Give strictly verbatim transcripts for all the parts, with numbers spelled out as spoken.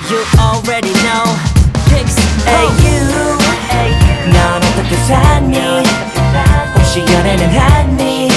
You already know Pics Hey you 넌 어떻게 사니 혹시 연애는 하니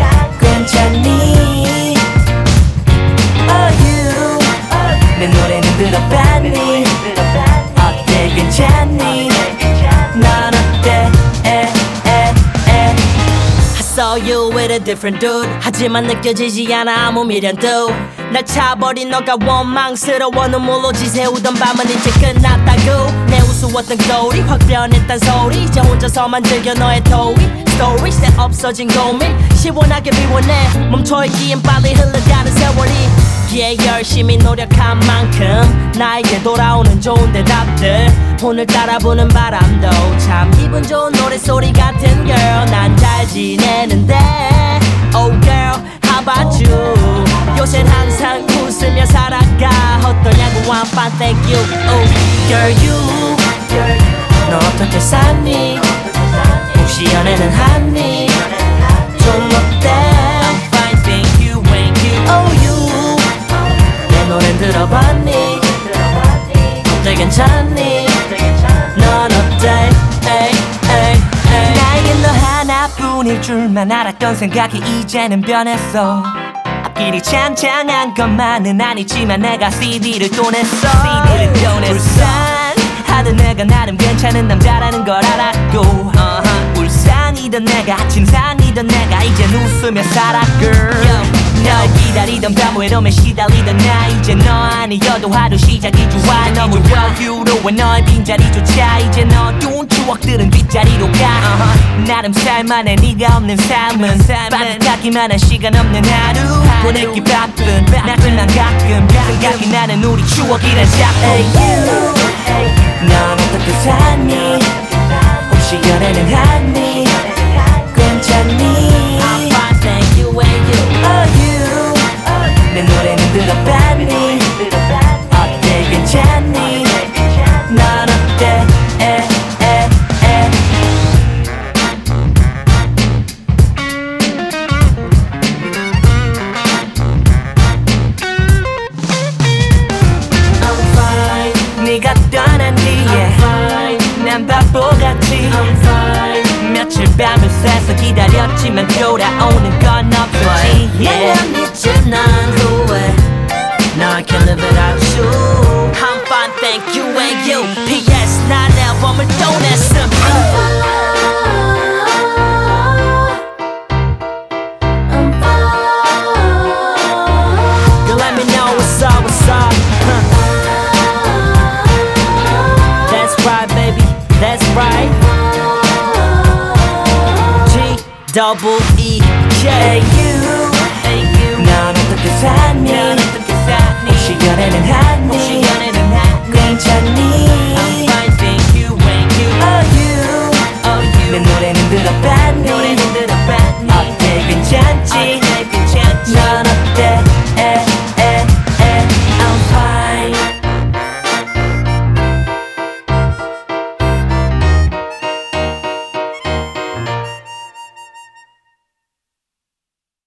괜찮니 Oh you 내 노래는 들어봤니 어때 괜찮니 넌 어때 에, 에, 에. I saw you with a different dude 하지만 느껴지지 않아 아무 미련도 날 차버린 너가 원망스러워 눈물로 지새우던 밤은 이제 끝났다고 내 우스웠던 거울이 확 변했단 소리 이제 혼자서만 즐겨 너의 토이 Stories 내 없어진 고민 시원하게 비워내 멈춰있기엔 빨리 흘러가는 세월이 Yeah 열심히 노력한 만큼 나에게 돌아오는 좋은 대답들 오늘따라 부는 바람도 참 기분 좋은 노래소리 같은 girl 난 잘 지내는데 Oh girl how about you 요샌 항상 웃으며 살아가 어떠냐고 I'm fine thank you oh, Girl you 너 어떻게 사니 혹시 연애는 하니 좀 어때 I'm fine thank you thank you Oh you 내 노래 들어봤니 어때 괜찮니 넌 어때 에이, 에이, 에이. 나에겐 너 하나뿐일 줄만 알았던 생각이 이제는 변했어 앞길이 창창한 것만은 아니지만 내가 씨디를 또 냈어 씨디를 또 냈어 불쌍하던 내가 나름 괜찮은 남자라는 걸 알았고 uh-huh. 불쌍이던 내가 진상이던 내가 이젠 웃으며 살아 girl Yo. 널 기다리던 밤 외로움에 시달리던 나 이제 너 아니어도 하루 시작이 좋아 너무 여유로워 너의 빈자리조차 이제 너 어두운 추억들은 뒷자리로 가 uh-huh. 나름 살만해 네가 없는 삶은 빠듯하기만 한 시간 없는 하루 보내기 바쁜 나지만 가끔 생각이 나는 우리 추억이란 작품 Hey you 넌 어떻게 사니 혹시 연애는 하니 괜찮니 I'm fine thank you and you Oh you 내 노래는 들어봤니 어때 괜찮니 넌 어때 에, 에, 에. I'm fine 네가 떠난 뒤에 난 바보같이 I'm fine 며칠 밤을 새서 기다렸지만 돌아오는 건 없었지 yeah. 난 믿지 난 후회 Now I can't live without you I'm fine thank you and you P S 난 앨범을 또 냈음 You let me know what's up what's up huh. That's right baby that's right G double E K Hey you Hey you 넌 어떻게 사니 혹시 연애는 하니